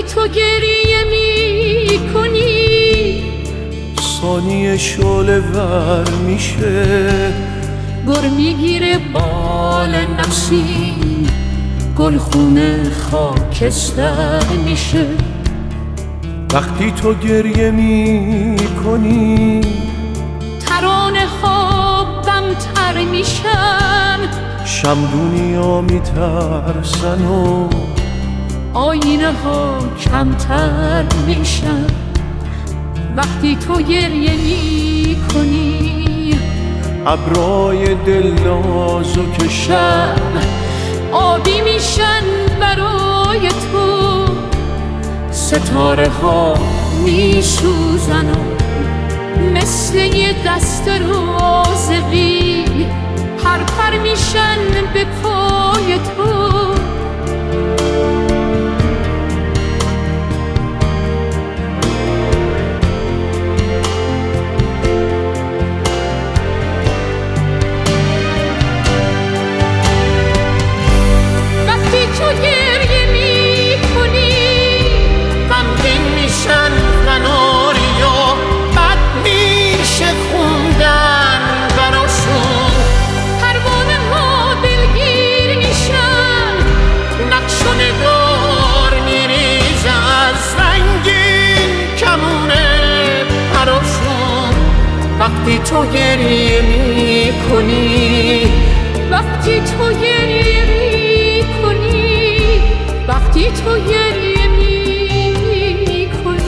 تو گریه می کنی ثانیه شعله ور میشه، گر میگیره بال نفسی، گلخونه خاکستر میشه. وقتی تو گریه میکنی ترانه خوابم تر میشن، شمدونیا میترسن و آینه ها کمتر میشن. وقتی تو گریه میکنی ابرای دلنازو که شب آبی میشن برای تو، ستاره ها میسوزن و مثل یه دست رازقی پرپر میشن به پای تو. وقتی تو گریه میکنی، وقتی تو گریه میکنی، وقتی تو گریه میکنی.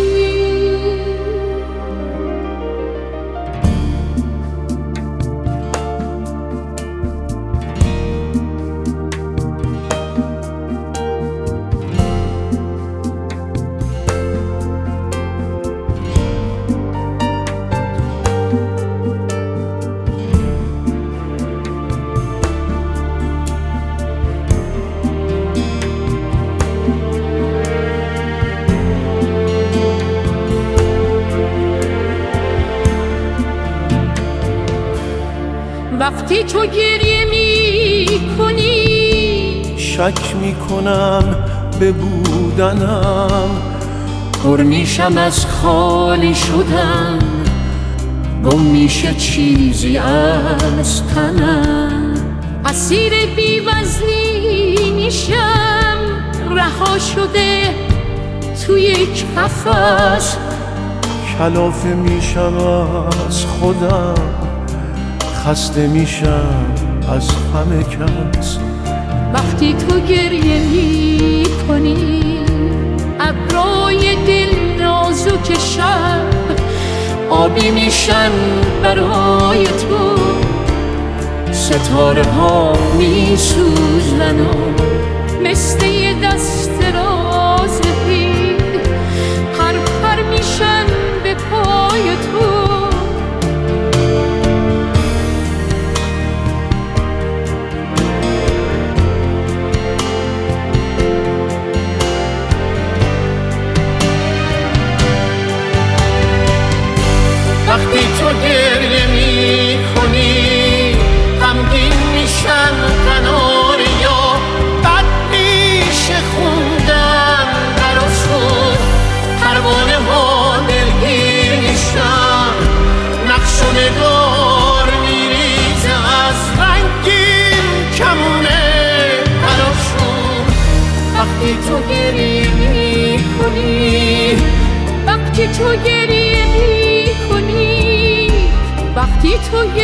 وقتی تو گریه میکنی شک میکنم به بودنم، پر میشم از خالی شدن، گم میشه چیزی از تنم. اسیر بی‌وزنی میشم، رها شده تو یک قفس. کلافه میشم از خودم، خسته میشم از همه کس. وقتی تو گریه میکنی ابرای دل نازک شب آبی میشن برای تو، ستاره ها میسوزن و مثل یه دست رازقی پرپر میشن به پای تو. وقتی تو گریه میکنی غمگین میشن قناریا، بد میشه خوندن براشون، پروانه ها دلگیر میشن، نقش و نگار میریزه از رنگین کمونه براشون. وقتی تو گریه میکنی، وقتی تو گریه میکنی، وقتی تو